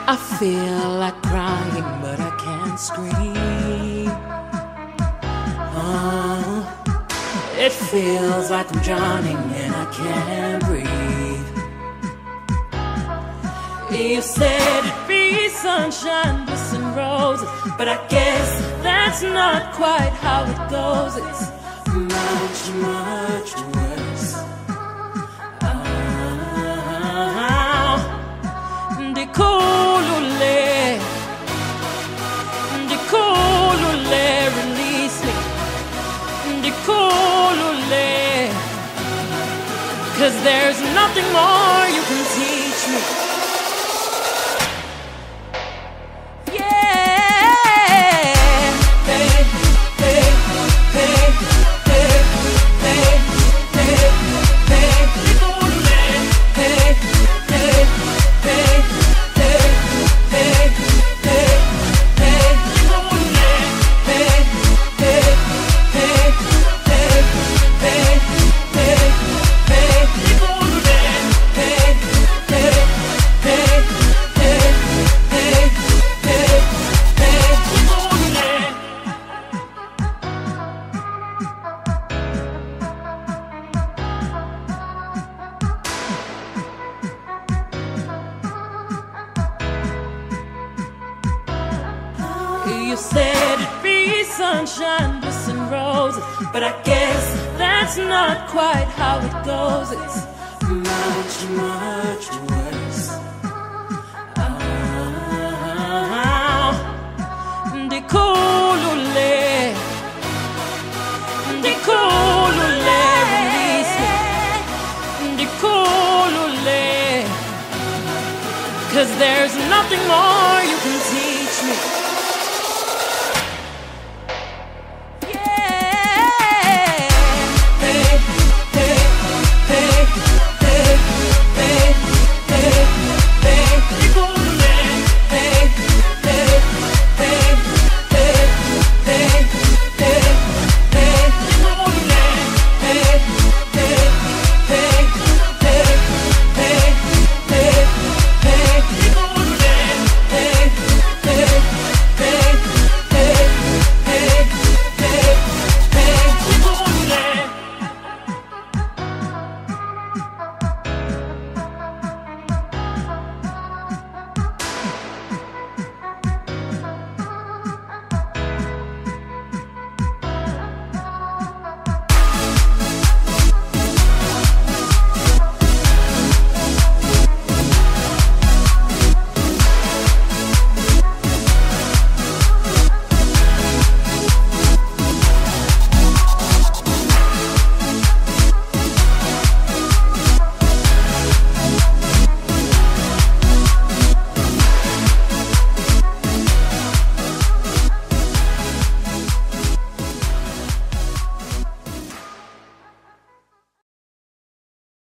I feel like crying, but I can't scream. Oh, it feels like I'm drowning and I can't breathe. You said be sunshine, bliss and roses, but I guess that's not quite how it goes. It's much, much worse. Ndikhulule, release me. Ndikhulule, 'cause there's nothing more you can teach me. You said be sunshine, bliss and roses, but I guess that's not quite how it goes. It's much, much worse. Ndikhulule, ndikhulule, release me. Ndikhulule, 'cause there's nothing more you can teach me.